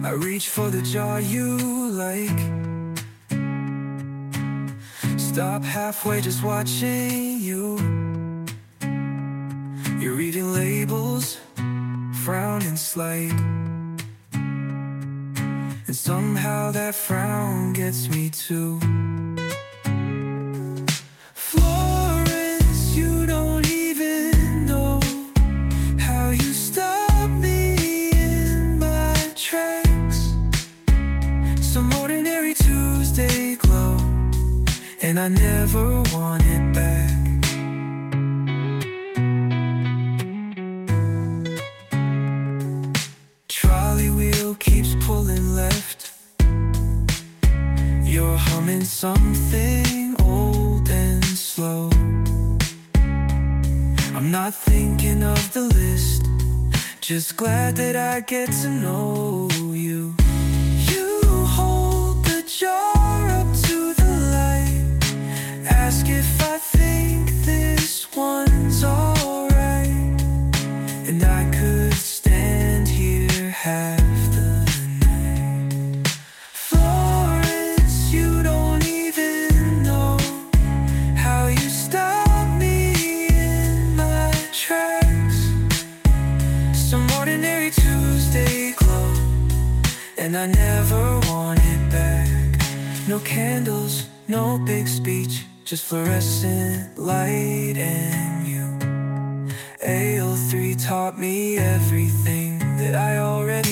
I reach for the jar you like. Stop halfway just watching you. You're reading labels, frowning slight, and somehow that frown gets me too. Florence, you don't even know how you stopped me in my tracks. Some ordinary Tuesday glow, and I never want it back. Trolley wheel keeps pulling left. You're humming something old and slow. I'm not thinking of the list, just glad that I get to know you. You hold the jar up to the light, ask if I think this one's alright, and I could stand here half the night. Florence, you don't even know how you stopped me in my tracks. Some ordinary Tuesday glow, and I never want it back. No candles, no big speech, just fluorescent light and you. AO3 taught me everything that I already